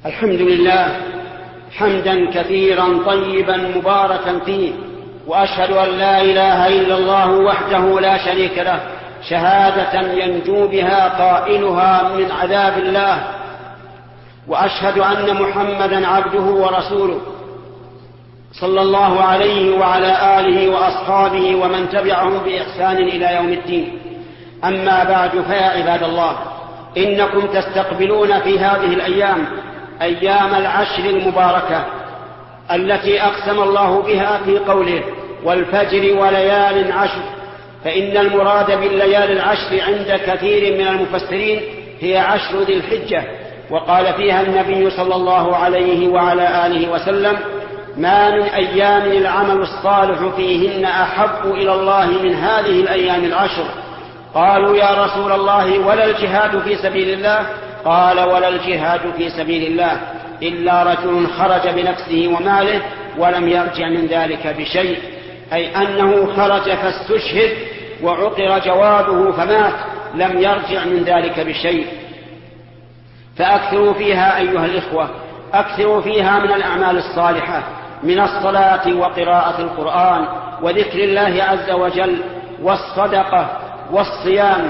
الحمد لله حمدا كثيرا طيبا مباركا فيه، وأشهد أن لا إله إلا الله وحده لا شريك له شهادة ينجو بها قائلها من عذاب الله، وأشهد أن محمدا عبده ورسوله صلى الله عليه وعلى آله وأصحابه ومن تبعهم بإحسان إلى يوم الدين. أما بعد، فيا عباد الله، إنكم تستقبلون في هذه الأيام أيام العشر المباركة التي أقسم الله بها في قوله: والفجر وليال عشر. فإن المراد بالليال العشر عند كثير من المفسرين هي عشر ذي الحجة، وقال فيها النبي صلى الله عليه وعلى آله وسلم: ما من أيام العمل الصالح فيهن أحب إلى الله من هذه الأيام العشر. قالوا: يا رسول الله، ولا الجهاد في سبيل الله؟ قال: ولا الجهاد في سبيل الله إلا رجل خرج بنفسه وماله ولم يرجع من ذلك بشيء، أي أنه خرج فاستشهد وعقر جواده فمات، لم يرجع من ذلك بشيء. فأكثروا فيها أيها الإخوة، أكثروا فيها من الأعمال الصالحة، من الصلاة وقراءة القرآن وذكر الله عز وجل والصدقة والصيام.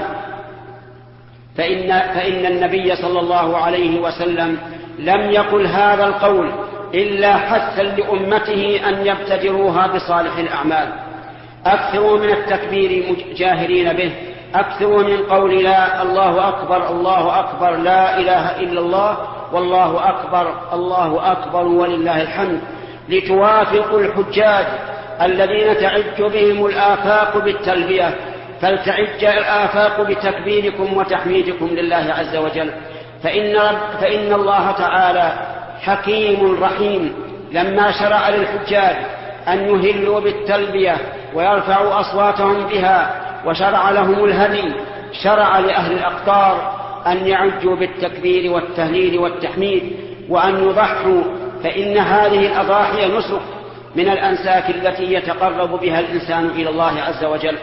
فإن النبي صلى الله عليه وسلم لم يقل هذا القول إلا حثا لأمته أن يبتدروها بصالح الأعمال. أكثروا من التكبير جاهرين به، أكثروا من قول لا الله أكبر الله أكبر لا إله إلا الله والله أكبر الله أكبر ولله الحمد، لتوافقوا الحجاج الذين تعج بهم الآفاق بالتلبية، فلتعج الآفاق بتكبيركم وتحميدكم لله عز وجل. فإن الله تعالى حكيم رحيم، لما شرع للحجاج أن يهلوا بالتلبية ويرفعوا أصواتهم بها وشرع لهم الهدي، شرع لأهل الأقطار أن يعجوا بالتكبير والتهليل والتحميد وأن يضحوا، فإن هذه الأضاحي نسك من الأنساك التي يتقرب بها الإنسان إلى الله عز وجل.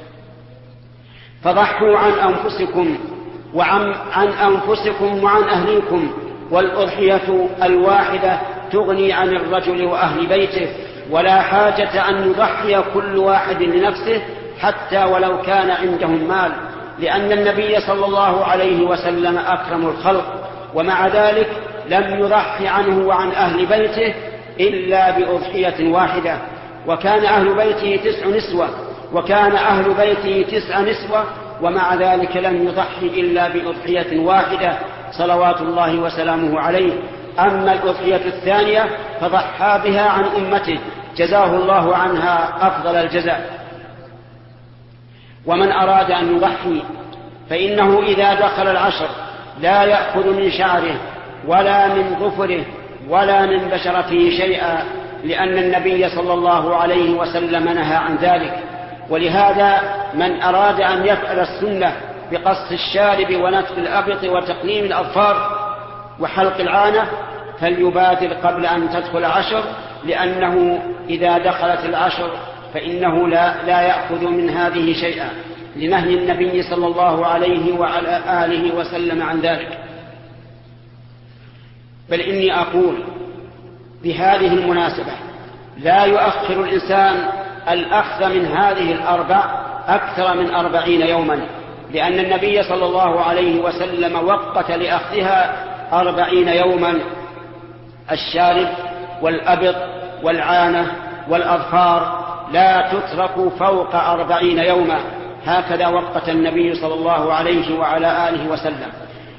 فضحوا عن أنفسكم وعن أهليكم، والأضحية الواحدة تغني عن الرجل وأهل بيته، ولا حاجة أن يضحي كل واحد لنفسه حتى ولو كان عندهم مال، لأن النبي صلى الله عليه وسلم أكرم الخلق، ومع ذلك لم يضحي عنه وعن أهل بيته إلا بأضحية واحدة. وكان أهل بيته 9 نسوة ومع ذلك لم يضحي إلا بأضحية واحدة صلوات الله وسلامه عليه. أما الأضحية الثانية فضحى بها عن أمته، جزاه الله عنها أفضل الجزاء. ومن أراد أن يضحي فإنه إذا دخل العشر لا يأخذ من شعره ولا من ظفره ولا من بشرته شيئا، لأن النبي صلى الله عليه وسلم نهى عن ذلك. ولهذا من أراد أن يفعل السنة بقص الشارب ونتف الأبط وتقليم الأظفار وحلق العانة فليبادر قبل أن تدخل العشر، لأنه إذا دخلت العشر فإنه لا يأخذ من هذه شيئا، لنهي النبي صلى الله عليه وعلى آله وسلم عن ذلك. بل إني أقول بهذه المناسبة لا يؤخر الإنسان الأخذ من هذه الأربع أكثر من 40 يوما، لأن النبي صلى الله عليه وسلم وقت لأخذها 40 يوما: الشارب والأبط والعانة والأظفار لا تترك فوق 40 يوما، هكذا وقت النبي صلى الله عليه وعلى آله وسلم.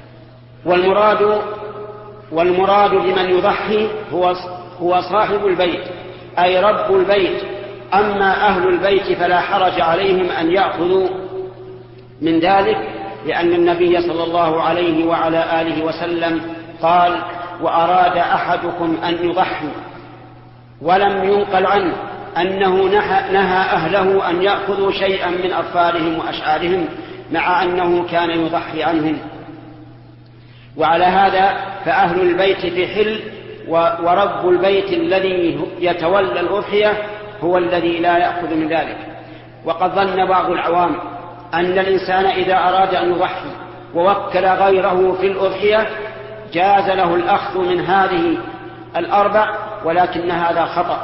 والمراد بمن يضحي هو صاحب البيت، أي رب البيت. أما أهل البيت فلا حرج عليهم أن يأخذوا من ذلك، لأن النبي صلى الله عليه وعلى آله وسلم قال: وأراد أحدكم أن يضحي، ولم ينقل عنه أنه نهى أهله أن يأخذوا شيئا من أظفارهم وأشعارهم، مع أنه كان يضحي عنهم. وعلى هذا فأهل البيت بحل، ورب البيت الذي يتولى الأضحية هو الذي لا يأخذ من ذلك. وقد ظن بعض العوام أن الإنسان إذا أراد أن يضحي ووكل غيره في الأضحية جاز له الأخذ من هذه الأربع، ولكن هذا خطأ.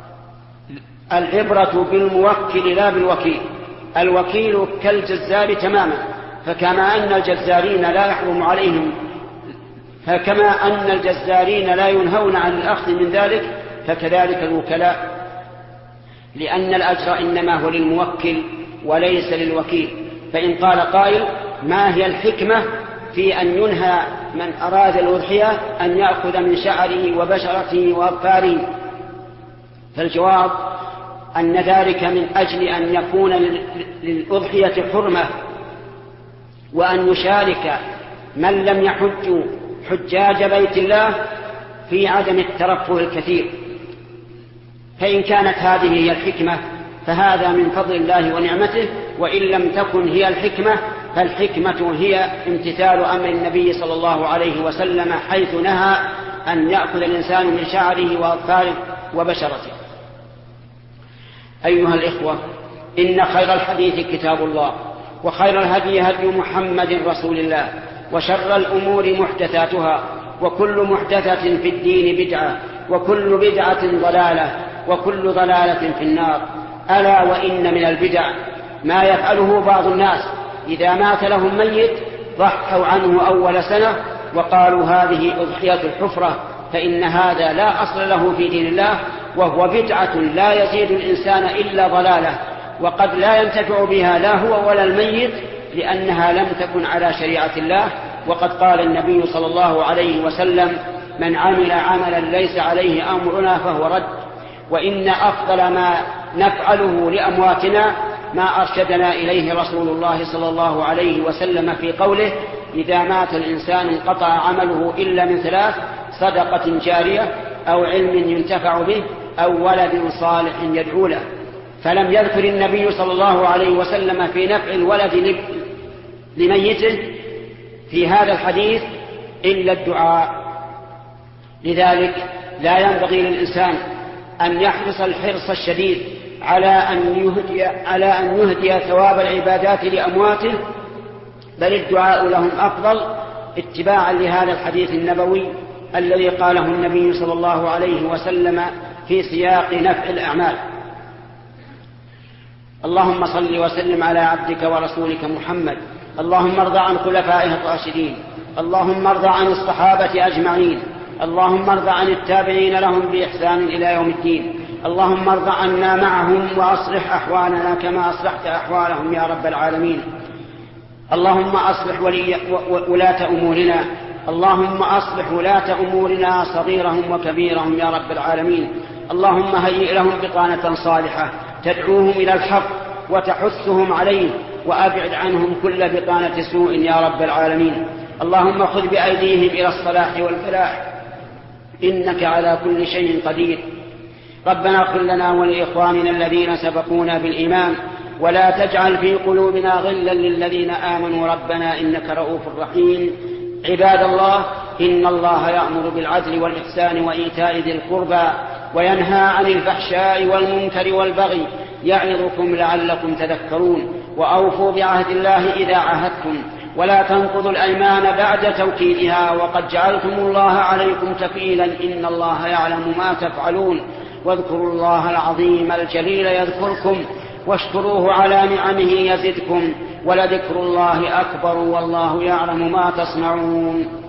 العبرة بالموكل لا بالوكيل. الوكيل كالجزار تماما، فكما أن الجزارين لا يحرم عليهم، فكما أن الجزارين لا ينهون عن الأخذ من ذلك، فكذلك الوكلاء، لأن الأجر إنما هو للموكل وليس للوكيل. فإن قال قائل: ما هي الحكمة في أن ينهى من أراد الأضحية أن يأخذ من شعره وبشرته وأظفاره؟ فالجواب أن ذلك من أجل أن يكون للأضحية حرمة، وأن يشارك من لم يحج حجاج بيت الله في عدم الترفه الكثير. فإن كانت هذه هي الحكمة فهذا من فضل الله ونعمته، وإن لم تكن هي الحكمة فالحكمة هي امتثال أمر النبي صلى الله عليه وسلم، حيث نهى أن يأخذ الإنسان من شعره وأظفاره وبشرته. أيها الإخوة، إن خير الحديث كتاب الله، وخير الهدي هدي محمد رسول الله، وشر الأمور محدثاتها، وكل محدثة في الدين بدعة، وكل بدعة ضلالة، وكل ضلالة في النار. ألا وإن من البدع ما يفعله بعض الناس إذا مات لهم ميت ضحوا عنه أول سنة وقالوا هذه أضحية الحفرة، فإن هذا لا أصل له في دين الله، وهو بدعة لا يزيد الإنسان إلا ضلالة، وقد لا ينتفع بها لا هو ولا الميت، لأنها لم تكن على شريعة الله. وقد قال النبي صلى الله عليه وسلم: من عمل عملا ليس عليه أمرنا فهو رد. وإن أفضل ما نفعله لأمواتنا ما أرشدنا إليه رسول الله صلى الله عليه وسلم في قوله: إذا مات الإنسان انقطع عمله إلا من ثلاث: صدقة جارية، أو علم ينتفع به، أو ولد صالح يدعو له. فلم يذكر النبي صلى الله عليه وسلم في نفع الولد لميته في هذا الحديث إلا الدعاء. لذلك لا ينبغي للإنسان أن يحرص الحرص الشديد على أن يهدي ثواب العبادات لأمواته، بل الدعاء لهم أفضل، اتباعا لهذا الحديث النبوي الذي قاله النبي صلى الله عليه وسلم في سياق نفع الأعمال. اللهم صل وسلم على عبدك ورسولك محمد. اللهم ارض عن خلفائه الراشدين، اللهم ارض عن الصحابة أجمعين، اللهم ارض عن التابعين لهم بإحسان إلى يوم الدين، اللهم ارض عنا معهم وأصلح أحوالنا كما أصلحت أحوالهم يا رب العالمين. اللهم أصلح ولاة أمورنا، اللهم أصلح ولاة أمورنا صغيرهم وكبيرهم يا رب العالمين. اللهم هيئ لهم بطانة صالحة تدعوهم إلى الحق وتحثهم عليه، وأبعد عنهم كل بطانة سوء يا رب العالمين. اللهم خذ بأيديهم إلى الصلاح والفلاح، إنك على كل شيء قدير. ربنا اغفر لنا ولإخواننا الذين سبقونا بالإيمان، ولا تجعل في قلوبنا غلا للذين آمنوا ربنا إنك رؤوف رحيم. عباد الله، إن الله يأمر بالعدل والإحسان وإيتاء ذي القربى، وينهى عن الفحشاء والمنكر والبغي، يعظكم لعلكم تذكرون. وأوفوا بعهد الله إذا عاهدتم، ولا تنقضوا الأيمان بعد توكيدها، وقد جعلتم الله عليكم كفيلا، إن الله يعلم ما تفعلون. واذكروا الله العظيم الجليل يذكركم، واشكروه على نعمه يزدكم، ولذكر الله أكبر والله يعلم ما تصنعون.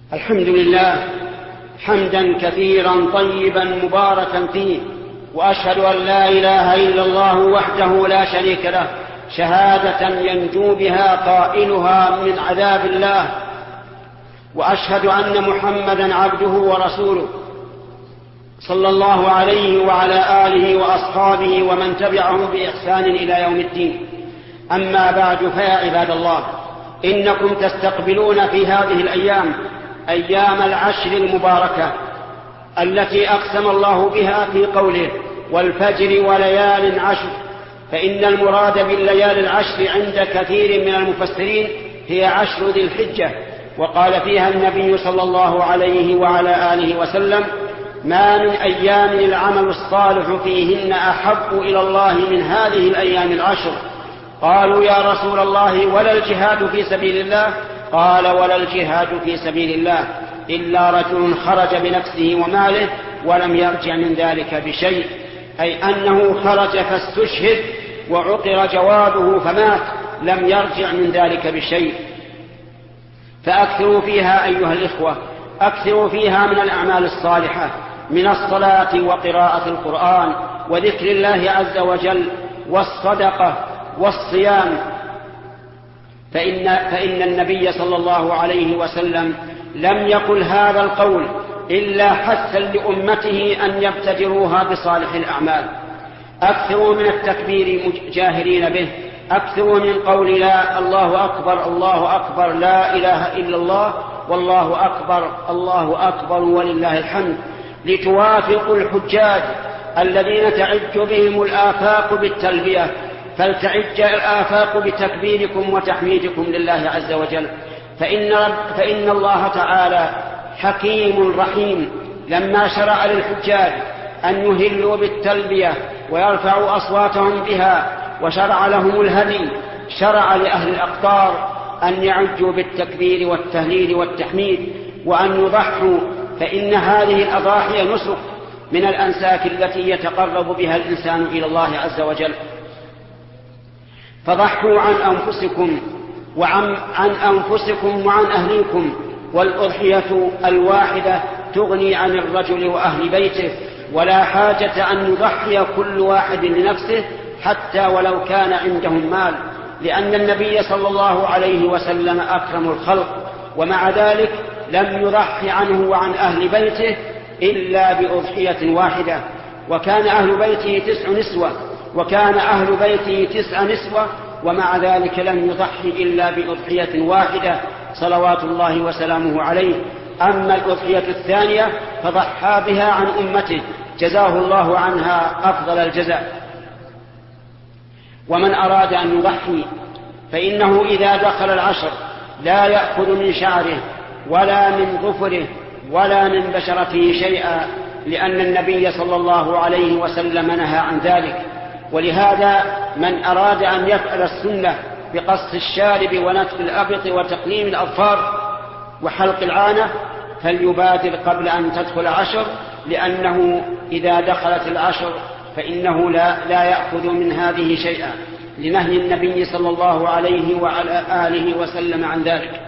الحمد لله حمدا كثيرا طيبا مباركا فيه، وأشهد أن لا إله إلا الله وحده لا شريك له شهادة ينجو بها قائلها من عذاب الله، وأشهد أن محمدا عبده ورسوله صلى الله عليه وعلى آله وأصحابه ومن تبعهم بإحسان إلى يوم الدين. أما بعد، فيا عباد الله، إنكم تستقبلون في هذه الأيام أيام العشر المباركة التي أقسم الله بها في قوله: والفجر وليال عشر. فإن المراد بالليالي العشر عند كثير من المفسرين هي عشر ذي الحجة، وقال فيها النبي صلى الله عليه وعلى آله وسلم: ما من أيام العمل الصالح فيهن أحب إلى الله من هذه الأيام العشر. قالوا: يا رسول الله، ولا الجهاد في سبيل الله؟ قال: ولا الجهاد في سبيل الله إلا رجل خرج بنفسه وماله ولم يرجع من ذلك بشيء، أي أنه خرج فاستشهد وعقر جوابه فمات، لم يرجع من ذلك بشيء. فأكثروا فيها أيها الإخوة، أكثروا فيها من الأعمال الصالحة، من الصلاة وقراءة القرآن وذكر الله عز وجل والصدقة والصيام. فإن النبي صلى الله عليه وسلم لم يقل هذا القول إلا حثا لأمته أن يبتدروها بصالح الأعمال. أكثروا من التكبير جاهرين به، أكثروا من قول لا الله أكبر الله أكبر لا إله إلا الله والله أكبر الله أكبر ولله الحمد، لتوافقوا الحجاج الذين تعج بهم الآفاق بالتلبية، فلتعج الآفاق بتكبيركم وتحميدكم لله عز وجل. فإن الله تعالى حكيم رحيم، لما شرع للحجاج أن يهلوا بالتلبية ويرفعوا أصواتهم بها وشرع لهم الهدي، شرع لأهل الأقطار أن يعجوا بالتكبير والتهليل والتحميد وأن يضحوا، فإن هذه الأضاحي نسك من الأنساك التي يتقرب بها الإنسان إلى الله عز وجل. فضحوا عن أنفسكم وعن أهليكم، والأضحية الواحدة تغني عن الرجل وأهل بيته، ولا حاجة أن يضحي كل واحد لنفسه حتى ولو كان عندهم مال، لأن النبي صلى الله عليه وسلم أكرم الخلق، ومع ذلك لم يضحي عنه وعن أهل بيته إلا بأضحية واحدة. وكان أهل بيته 9 نسوة، ومع ذلك لم يضحي إلا بأضحية واحدة صلوات الله وسلامه عليه. أما الأضحية الثانية فضحى بها عن أمته، جزاه الله عنها أفضل الجزاء. ومن أراد أن يضحي فإنه إذا دخل العشر لا يأخذ من شعره ولا من ظفره ولا من بشرته شيئا، لأن النبي صلى الله عليه وسلم نهى عن ذلك. ولهذا من أراد أن يفعل السنة بقص الشارب ونتف الأبط وتقليم الأظفار وحلق العانة فليبادر قبل أن تدخل العشر، لأنه إذا دخلت العشر فإنه لا يأخذ من هذه شيئا، لنهي النبي صلى الله عليه وعلى آله وسلم عن ذلك.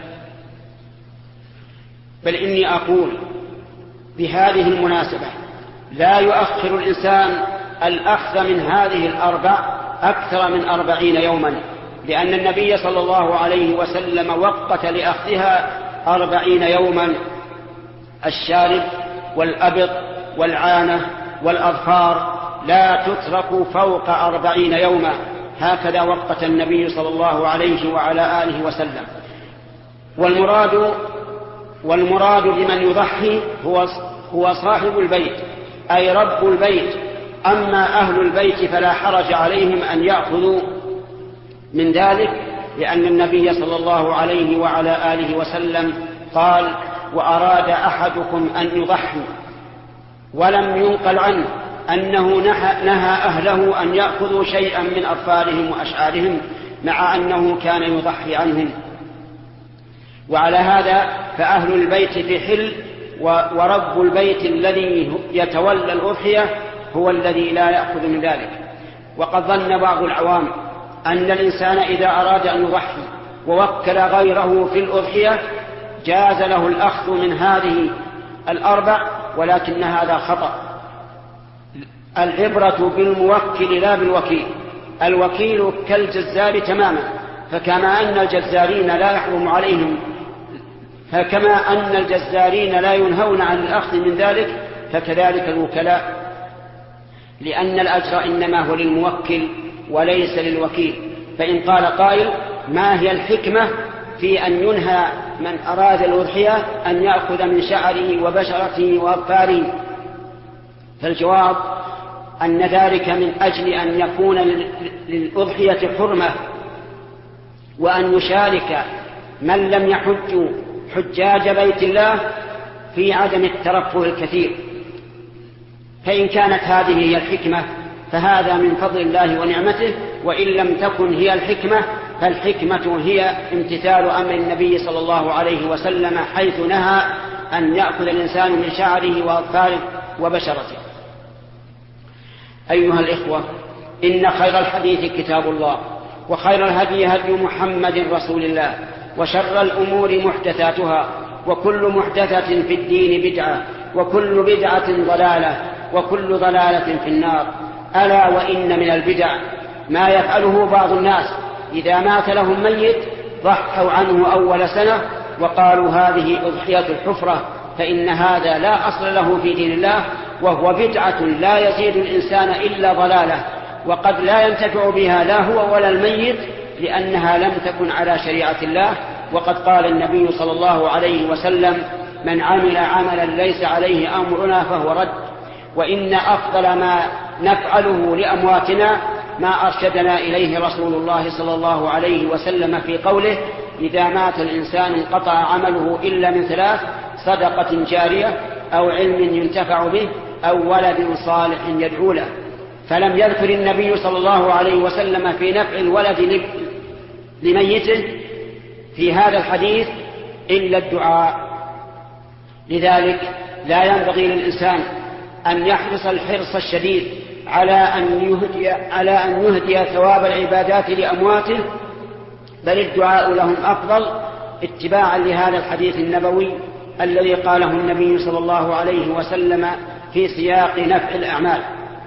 بل إني أقول بهذه المناسبة لا يؤخر الإنسان الأخذ من هذه الأربع أكثر من 40 يوما، لأن النبي صلى الله عليه وسلم وقت لأخذها 40 يوما: الشارب والأبط والعانة والأظفار لا تترك فوق 40 يوما، هكذا وقت النبي صلى الله عليه وعلى آله وسلم. والمراد بمن يضحي هو صاحب البيت، أي رب البيت. أما أهل البيت فلا حرج عليهم أن يأخذوا من ذلك، لأن النبي صلى الله عليه وعلى آله وسلم قال: وأراد أحدكم أن يضحي، ولم ينقل عنه أنه نهى أهله أن يأخذوا شيئا من أظفارهم وأشعارهم، مع أنه كان يضحي عنهم. وعلى هذا فأهل البيت في حل، ورب البيت الذي يتولى الأضحية هو الذي لا يأخذ من ذلك. وقد ظن بعض العوام أن الإنسان إذا أراد أن يضحي ووكل غيره في الأضحية جاز له الأخذ من هذه الأربع، ولكن هذا خطأ. العبرة بالموكل لا بالوكيل. الوكيل كالجزار تماما، فكما أن الجزارين لا يحرم عليهم، فكما أن الجزارين لا ينهون عن الأخذ من ذلك، فكذلك الوكلاء، لأن الأجر إنما هو للموكل وليس للوكيل. فإن قال قائل: ما هي الحكمة في أن ينهى من أراد الأضحية أن يأخذ من شعره وبشرته وأظفاره؟ فالجواب أن ذلك من أجل أن يكون للأضحية حرمة، وأن يشارك من لم يحج حجاج بيت الله في عدم الترفه الكثير. فإن كانت هذه هي الحكمة فهذا من فضل الله ونعمته، وإن لم تكن هي الحكمة فالحكمة هي امتثال أمر النبي صلى الله عليه وسلم، حيث نهى أن يأخذ الإنسان من شعره وأظفاره وبشرته. أيها الإخوة، إن خير الحديث كتاب الله، وخير الهدي هدي محمد رسول الله، وشر الأمور محدثاتها، وكل محدثة في الدين بدعة، وكل بدعة ضلالة، وكل ضلالة في النار. ألا وإن من البدع ما يفعله بعض الناس إذا مات لهم ميت ضحوا عنه أول سنة وقالوا هذه أضحية الحفرة، فإن هذا لا أصل له في دين الله، وهو بدعة لا يزيد الإنسان إلا ضلالة، وقد لا ينتفع بها لا هو ولا الميت، لأنها لم تكن على شريعة الله. وقد قال النبي صلى الله عليه وسلم: من عمل عملا ليس عليه أمرنا فهو رد. وإن أفضل ما نفعله لأمواتنا ما أرشدنا إليه رسول الله صلى الله عليه وسلم في قوله: إذا مات الإنسان انقطع عمله إلا من ثلاث: صدقة جارية، أو علم ينتفع به، أو ولد صالح يدعو له. فلم يذكر النبي صلى الله عليه وسلم في نفع الولد لميته في هذا الحديث إلا الدعاء. لذلك لا ينبغي للإنسان أن يحرص الحرص الشديد على أن يهدي ثواب العبادات لأمواته، بل الدعاء لهم أفضل، اتباعا لهذا الحديث النبوي الذي قاله النبي صلى الله عليه وسلم في سياق نفع الأعمال.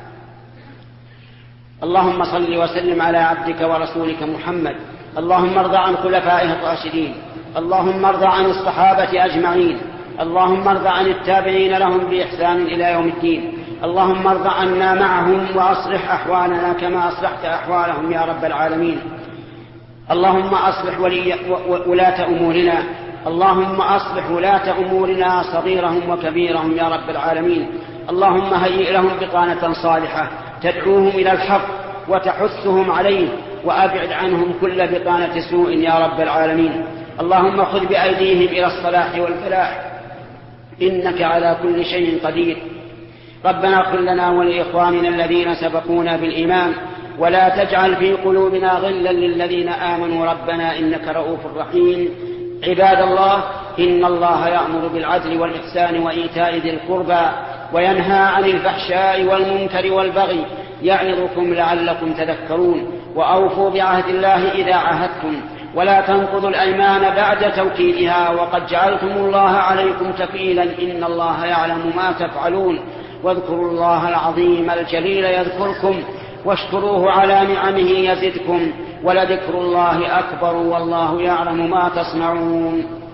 اللهم صل وسلم على عبدك ورسولك محمد. اللهم ارض عن خلفائه الراشدين. اللهم ارض عن الصحابة أجمعين. اللهم ارض عن التابعين لهم بإحسان إلى يوم الدين. اللهم ارض عنا معهم وأصلح أحوالنا كما أصلحت أحوالهم يا رب العالمين. اللهم أصلح ولاة أمورنا. اللهم أصلح ولاة أمورنا صغيرهم وكبيرهم يا رب العالمين. اللهم هيئ لهم بطانة صالحة تدعوهم إلى الحق وتحثهم عليه، وأبعد عنهم كل بطانة سوء يا رب العالمين. اللهم خذ بأيديهم إلى الصلاح والفلاح، إنك على كل شيء قدير. ربنا اغفر لنا ولإخواننا الذين سبقونا بالإيمان، ولا تجعل في قلوبنا غلا للذين آمنوا ربنا إنك رؤوف رحيم. عباد الله، إن الله يأمر بالعدل والإحسان وإيتاء ذي القربى، وينهى عن الفحشاء والمنكر والبغي، يعظكم لعلكم تذكرون. وأوفوا بعهد الله إذا عاهدتم، ولا تنقضوا الأيمان بعد توكيدها، وقد جعلتم الله عليكم كفيلا، إن الله يعلم ما تفعلون. واذكروا الله العظيم الجليل يذكركم، واشكروه على نعمه يزدكم، ولذكر الله أكبر، والله يعلم ما تصنعون.